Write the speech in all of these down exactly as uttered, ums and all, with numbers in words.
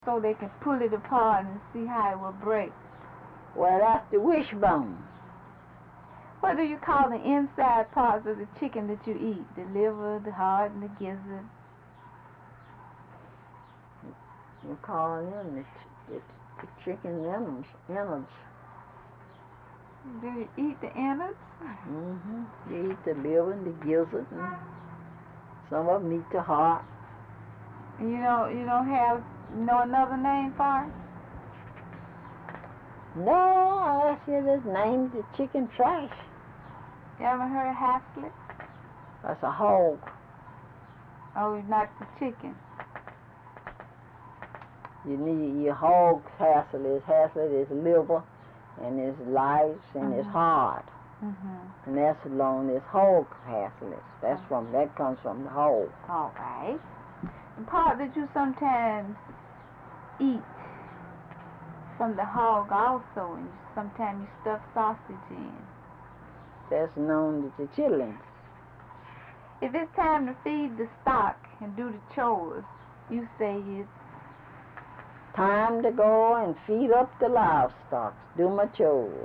so they can pull it apart and see how it will break. Well, that's the wishbone. What do you call the inside parts of the chicken that you eat? The liver, the heart, and the gizzard? You call them the, ch the, the chicken innards. innards. Do you eat the innards? Mm-hmm. You eat the liver and the gizzard, and some of them eat the heart. And you don't, you don't have know another name for it? No, I said it's named the chicken trash. You ever heard of haslet? That's a hog. Oh, not the chicken. You need your hog haslet. Haslet is liver, and it's lice, and mm-hmm. it's hard. Mm-hmm. And that's along this hog haslet. That's mm-hmm. from that comes from the hog. All right. The part that you sometimes eat from the hog also, and sometimes you stuff sausage in. That's known as the chitlins. If it's time to feed the stock and do the chores, you say it's time to go and feed up the livestock, do my chores.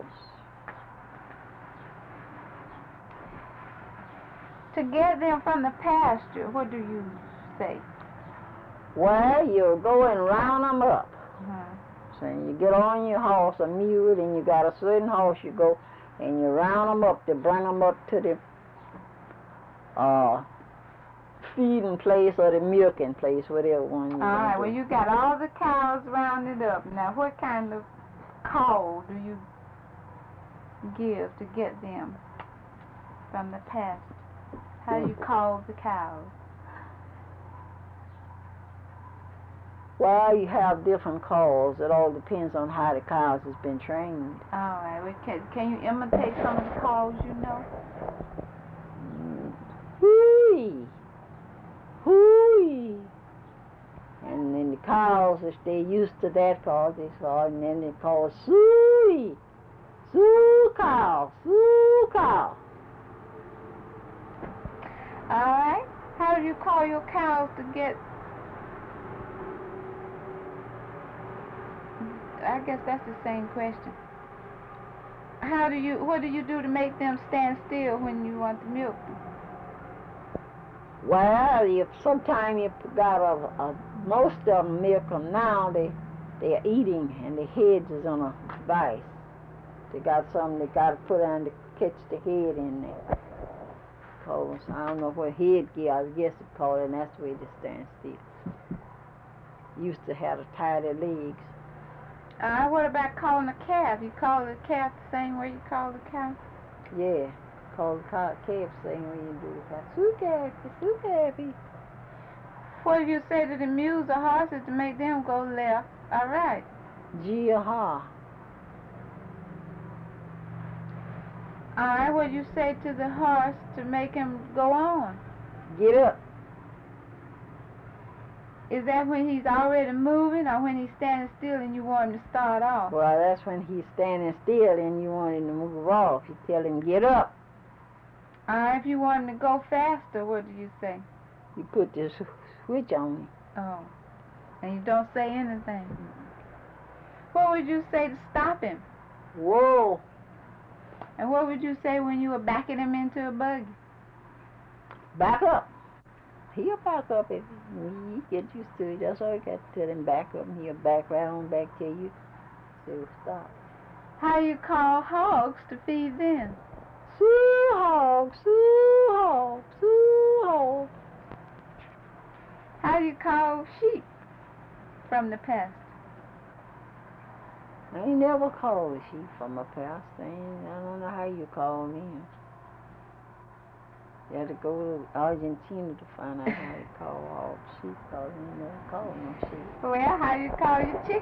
To get them from the pasture, what do you say? Well, you go and round them up. Mm-hmm. So you get on your horse or mule, and you got a certain horse you go, and you round them up to bring them up to the uh, feeding place or the milking place, whatever one you All right, do. well, you got all the cows rounded up. Now, what kind of call do you give to get them from the pasture? How do you call the cows? Well, you have different calls. It all depends on how the cows has been trained. All right. Well, can, can you imitate some of the calls you know? Mm. Hoo-wee. Hoo-wee. And then the cows, if they're used to that call, they call, and then they call soo-wee. Soo cow. Soo cow. All right. How do you call your cows to get... I guess that's the same question. How do you, what do you do to make them stand still when you want to milk them? Well, if sometime you got a, a most of them milk them now, they they're eating and the heads is on a vice. They got something they got to put on to catch the head in there. Cause I don't know what head gear, I guess it's called, and that's the way they stand still. Used to have to tie their legs. Uh, what about calling a calf? You call the calf the same way you call the cow? Yeah, call the calf the same way you do the calf. Soo calfy, soo calfy. What do you say to the mules or horses to make them go left or right? Gee-ha. All right, what do you say to the horse to make him go on? Get up. Is that when he's already moving or when he's standing still and you want him to start off? Well, that's when he's standing still and you want him to move off. You tell him, get up. All right, if you want him to go faster, what do you say? You put this switch on him. Oh, and you don't say anything. What would you say to stop him? Whoa. And what would you say when you were backing him into a buggy? Back up. He'll back up if you get used to it. That's all you got to tell him, back up, and he'll back right on back till you say stop. How do you call hogs to feed them? Soo hog, soo hog, soo hog. How do you call sheep from the pasture? I ain't never called a sheep from a pasture. I, ain't, I don't know how you call them. You had to go to Argentina to find out how you call all sheep, because you never call no sheep. Well, how do you call your chicken?